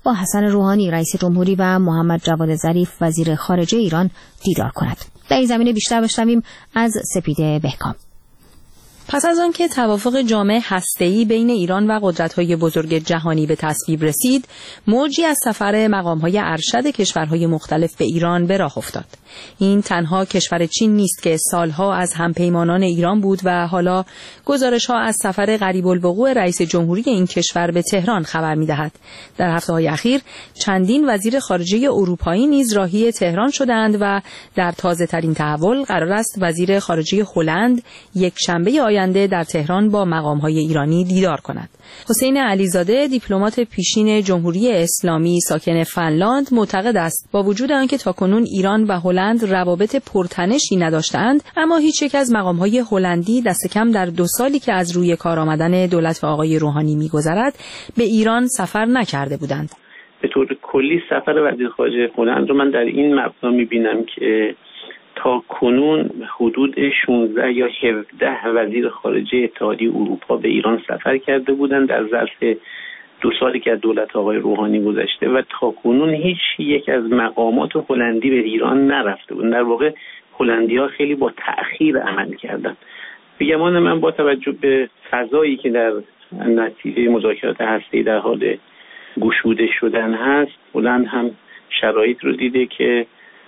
با حسن روحانی رئیس جمهوری و محمد جواد ظریف وزیر خارجه ایران دیدار کند. در این زمینه بیشتر بشنویم از سپیده بهکام. پس از آن که توافق جامع هسته‌ای بین ایران و قدرت‌های بزرگ جهانی به تصویب رسید، موجی از سفر مقام‌های ارشد کشورهای مختلف به ایران به راه افتاد. این تنها کشور چین نیست که سالها از همپیمانان ایران بود و حالا گزارش‌ها از سفر قریب الوقوع رئیس جمهوری این کشور به تهران خبر می‌دهد. در هفته‌های اخیر چندین وزیر خارجه اروپایی نیز راهی تهران شدند و در تازه‌ترین تحول قرار است وزیر خارجه هلند یک شنبه آینده در تهران با مقام‌های ایرانی دیدار کند. حسین علیزاده دیپلمات پیشین جمهوری اسلامی ساکن فنلاند معتقد است با وجود آنکه تاکنون ایران و هلند روابط پرتنشی نداشتند، اما هیچ یک از مقام‌های هلندی دست کم در 2 سالی که از روی کار آمدن دولت آقای روحانی می‌گذرد به ایران سفر نکرده بودند. به طور کلی سفر وزیر خارجه هلند رو من در این مبنا می‌بینم که تا کنون حدود 16 یا 17 وزیر خارجه اتحادیه اروپا به ایران سفر کرده بودند در ظرف 2 سالی که از دولت آقای روحانی گذشته و تا کنون هیچ یک از مقامات هلندی به ایران نرفته بود. در واقع هلندی‌ها خیلی با تأخیر عمل کردند. به گمان من با توجه به فضایی که در نتیجه مذاکرات هسته‌ای در حال گشوده شدن هست، هلند هم شرایط رو دیده که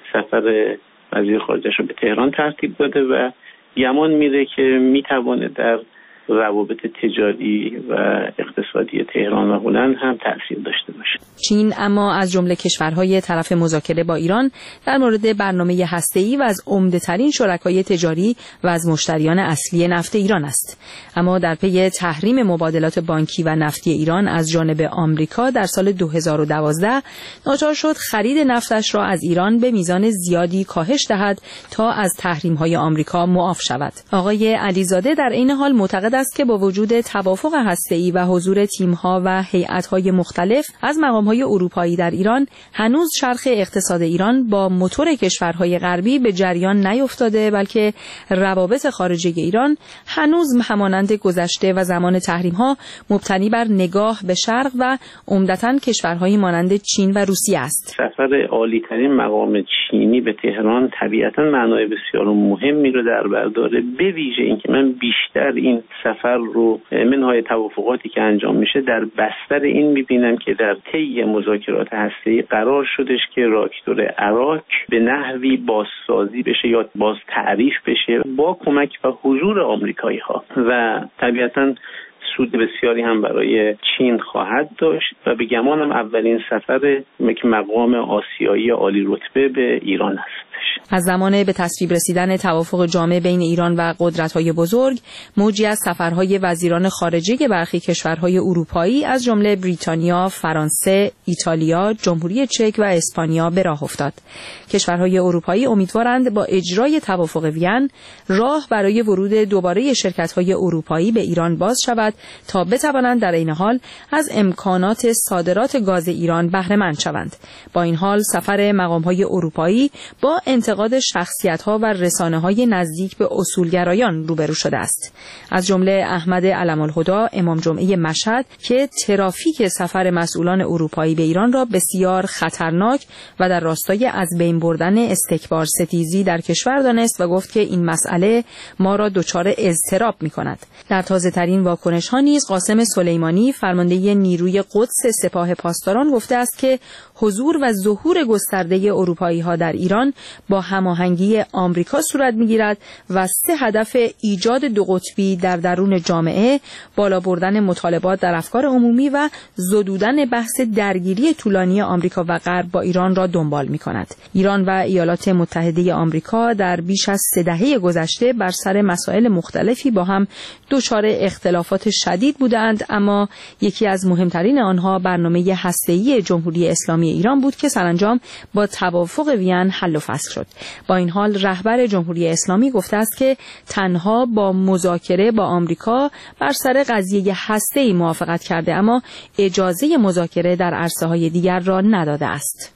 سفر وزیر خارجه رو به تهران ترتیب داده و گمان میره که میتونه در روابط تجاری و اقتصادی تهران و هلند هم تأثیر داشته باشه. چین اما از جمله کشورهای طرف مذاکره با ایران در مورد برنامه هسته‌ای و از عمده‌ترین شرکای تجاری و از مشتریان اصلی نفت ایران است. اما در پی تحریم مبادلات بانکی و نفتی ایران از جانب آمریکا در سال 2012 ناچار شد خرید نفتش را از ایران به میزان زیادی کاهش دهد تا از تحریم‌های آمریکا معاف شود. آقای علیزاده در این حال معتقد است که با وجود توافق هسته‌ای و حضور تیم‌ها و هیئت‌های مختلف از مقام‌های اروپایی در ایران، هنوز چرخ اقتصاد ایران با موتور کشورهای غربی به جریان نیفتاده، بلکه روابط خارجه ایران هنوز همانند گذشته و زمان تحریم‌ها مبتنی بر نگاه به شرق و عمدتاً کشورهای مانند چین و روسیه است. سفر عالی‌ترین مقام چینی به تهران طبیعتاً معنای بسیار مهمی رو در بر داره، به ویژه اینکه من بیشتر این سفر رو منهای توافقاتی که انجام میشه در بستر این میبینم که در طی مذاکرات هسته‌ای قرار شدش که راکتور عراق به نحوی بازسازی بشه یا باز تعریف بشه با کمک و حضور آمریکایی‌ها و طبیعتاً سود بسیاری هم برای چین خواهد داشت و به گمانم اولین سفر مقام آسیایی عالی رتبه به ایران است. از زمان به تصویب رسیدن توافق جامع بین ایران و قدرت‌های بزرگ، موجی از سفرهای وزیران خارجه برخی کشورهای اروپایی از جمله بریتانیا، فرانسه، ایتالیا، جمهوری چک و اسپانیا به راه افتاد. کشورهای اروپایی امیدوارند با اجرای توافق وین راه برای ورود دوباره شرکت‌های اروپایی به ایران باز شود تا بتوانند در این حال از امکانات صادرات گاز ایران بهره مند شوند. با این حال سفر مقام‌های اروپایی با انتقاد شخصیت‌ها و رسانه‌های نزدیک به اصولگرایان روبرو شده است. از جمله احمد علم‌الهدی امام جمعه مشهد که ترافیک سفر مسئولان اروپایی به ایران را بسیار خطرناک و در راستای از بین بردن استکبار ستیزی در کشور دانست و گفت که این مسئله ما را دچار اضطراب می‌کند. در تازه‌ترین واکنش‌ها نیز قاسم سلیمانی فرمانده نیروی قدس سپاه پاسداران گفته است که حضور و ظهور گسترده اروپایی‌ها در ایران با هماهنگی آمریکا صورت می‌گیرد و 3 هدف ایجاد 2 قطبی در درون جامعه، بالا بردن مطالبات در افکار عمومی و زدودن بحث درگیری طولانی آمریکا و غرب با ایران را دنبال می‌کند. ایران و ایالات متحده آمریکا در بیش از 3 دهه گذشته بر سر مسائل مختلفی با هم دچار اختلافات شدید بودند، اما یکی از مهمترین آنها برنامه هسته‌ای جمهوری اسلامی ایران بود که سرانجام با توافق وین حل و فصل شد. با این حال رهبر جمهوری اسلامی گفته است که تنها با مذاکره با آمریکا بر سر قضیه هسته‌ای موافقت کرده، اما اجازه مذاکره در عرصه‌های دیگر را نداده است.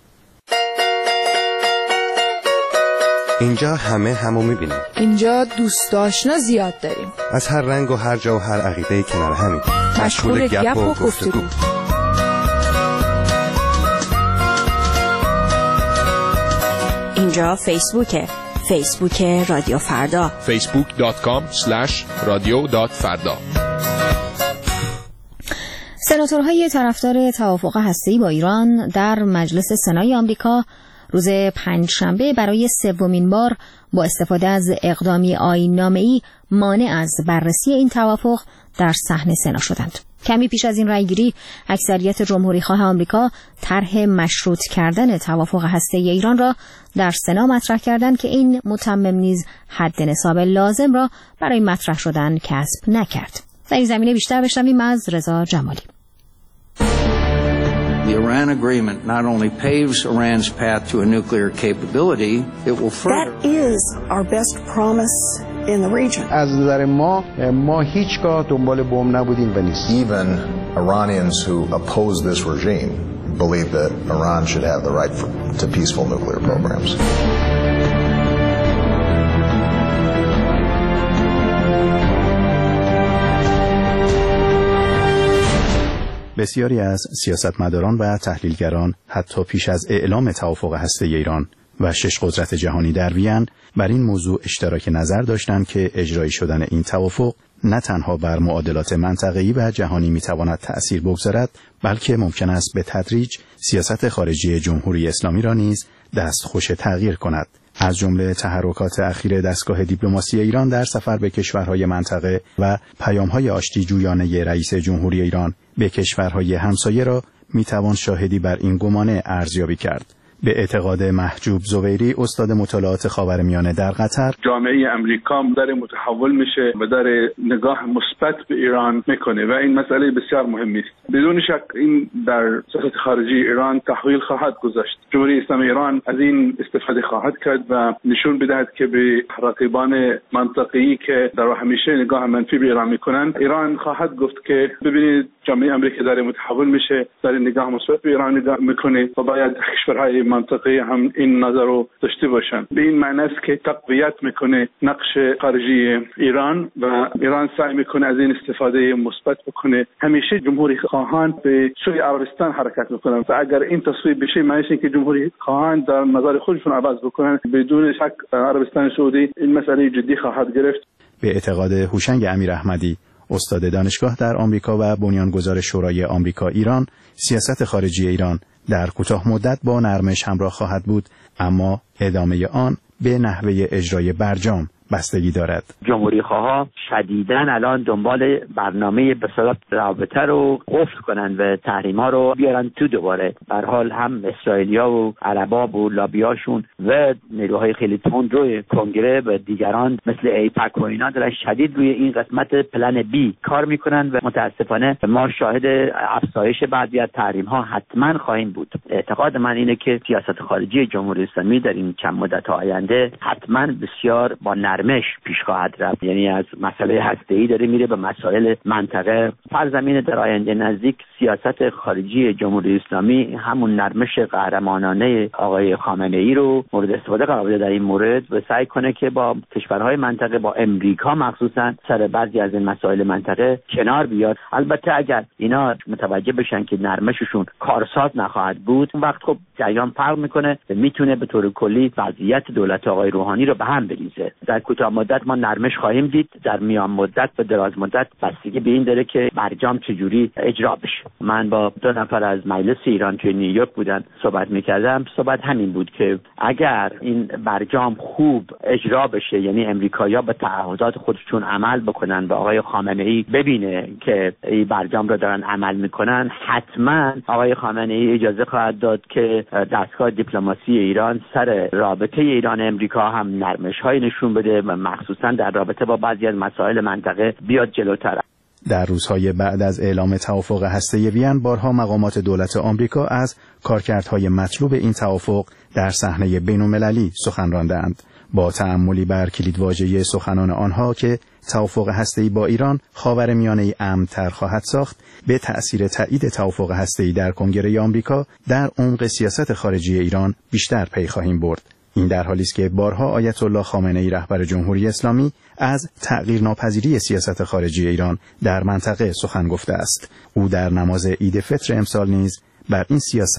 اینجا همو می‌بینیم. اینجا دوست آشنا زیاد داریم. از هر رنگ و هر جا و هر عقیده کنار همیم. مشغول گپ و گفتگو. اینجا فیسبوک رادیو فردا. facebook.com/radio.farda. سناتورهای طرفدار توافق هسته‌ای با ایران در مجلس سنای آمریکا روز پنجشنبه برای سومین بار با استفاده از اقدامی آیین‌نامه‌ای مانع از بررسی این توافق در صحن سنا شدند. کمی پیش از این رأیگیری اکثریت جمهوری‌خواه آمریکا طرح مشروط کردن توافق هسته‌ای ایران را در سنا مطرح کردند که این متمم نیز حد نصاب لازم را برای مطرح شدن کسب نکرد. در این زمینه بیشتر بشنویم از رضا جمالی. The Iran agreement not only paves Iran's path to a nuclear capability, it will further. That is our best promise in the region. از نظر ما هیچگاه دنبال بمب نبودیم و نیست. Even Iranians who oppose this regime believe that Iran should have the right to peaceful nuclear programs. بسیاری از سیاستمداران و تحلیلگران حتی پیش از اعلام توافق هسته‌ای ایران و 6 قدرت جهانی در وین بر این موضوع اشتراک نظر داشتند که اجرایی شدن این توافق نه تنها بر معادلات منطقه‌ای و جهانی میتواند تأثیر بگذارد، بلکه ممکن است به تدریج سیاست خارجی جمهوری اسلامی را نیز دستخوش تغییر کند. از جمله تحرکات اخیر دستگاه دیپلماسی ایران در سفر به کشورهای منطقه و پیام‌های آشتی جویانه رئیس جمهوری ایران به کشورهای همسایه را میتوان شاهدی بر این گمانه ارزیابی کرد. به اعتقاد محجوب زبیری، استاد مطالعات خاورمیانه در قطر، جامعه امریکا داره متحول میشه و داره نگاه مثبت به ایران میکنه و این مسئله بسیار مهمی است. بدون شک این در سیاست خارجی ایران تحویل خواهد گذاشت. جمهوری اسلامی ایران از این استفاده خواهد کرد و نشون بدهد که به رقیبان منطقه‌ای که در همیشه نگاه منفی به ایران میکنن، ایران خواهد گفت که ببینید جامعه امریکا داره متحول میشه، داره نگاه مثبت به ایران نگاه میکنه و باید کشورهای منطقه هم این نظر رو داشته باشن. به این معنی است که تقویت میکنه نقش خارجی ایران و ایران سعی میکنه از این استفاده مثبت بکنه. همیشه جمهوری خواهان به سوی عربستان حرکت میکنن و اگر این تصویب بشه معنیش اینه که جمهوری خواهان در نظر خودشون عوض بکنن. بدون شک عربستان سعودی این مسئله جدی خواهد گرفت. به اعتقاد هوشنگ امیراحمدی، استاد دانشگاه در آمریکا و بنیانگذار شورای آمریکا ایران، سیاست خارجی ایران در کوتاه مدت با نرمش همراه خواهد بود، اما ادامه آن به نحوه اجرای برجام بستگی دارد. جمهوری خواها شدیداً الان دنبال برنامه به صورت رابطه رو قفل کنن و تحریم ها رو بیارن تو دوباره. به هر حال هم اسرائیلیا و عربا و لابیاشون و نیروهای خیلی تند روی کنگره و دیگران مثل ایپک و اینا دارن شدید روی این قسمت پلن بی کار میکنن و متاسفانه ما شاهد افزایش بعضی از تحریم ها حتما خواهیم بود. اعتقاد من اینه که سیاست خارجی جمهوری اسلامی در این چند مدت آینده حتما بسیار با نرمش پیش خواهد رفت. یعنی از مسئله هسته‌ای داره میره به مسائل منطقه. فرض در آینده نزدیک سیاست خارجی جمهوری اسلامی همون نرمش قهرمانانه آقای خامنه‌ای رو مورد استفاده قرار بده در این مورد و سعی کنه که با کشورهای منطقه، با امریکا مخصوصا، سر بعضی از این مسائل منطقه کنار بیاد. البته اگر اینا متوجه بشن که نرمششون کارساز نخواهد بود، اون وقت خب جریان فرق میکنه و میتونه به طور کلی وضعیت دولت آقای روحانی رو به هم بریزه. در کوتاه مدت ما نرمش خواهیم دید، در میان مدت و دراز مدت بستگی به این داره که برجام چجوری اجرا بشه. من با 2 نفر از مجلس ایران توی نیویورک بودن صحبت میکردم. صحبت همین بود که اگر این برجام خوب اجرا بشه، یعنی امریکایی‌ها به تعهدات خودشون عمل بکنن و آقای خامنه‌ای ببینه که این برجام رو دارن عمل میکنن، حتما آقای خامنه‌ای اجازه خواهد داد که دستگاه دیپلماسی ایران سر رابطه ایران امریکا هم نرمش‌های نشون بده و مخصوصا در رابطه با بعضی از مسائل منطقه بیاد جلوتر. در روزهای بعد از اعلام توافق هسته‌ای وین، بارها مقامات دولت آمریکا از کارکردهای مطلوب این توافق در صحنه بین‌المللی سخن راندند. با تأملی بر کلیدواژه سخنان آنها که توافق هسته‌ای با ایران خاورمیانه‌ای امن‌تر خواهد ساخت، به تأثیر تایید توافق هسته‌ای در کنگره آمریکا در عمق سیاست خارجی ایران بیشتر پی خواهیم برد. این در حالی است که بارها آیت الله خامنه‌ای رهبر جمهوری اسلامی از تغییرناپذیری سیاست خارجی ایران در منطقه سخن گفته است. او در نماز عید فطر امسال نیز بر این سیاست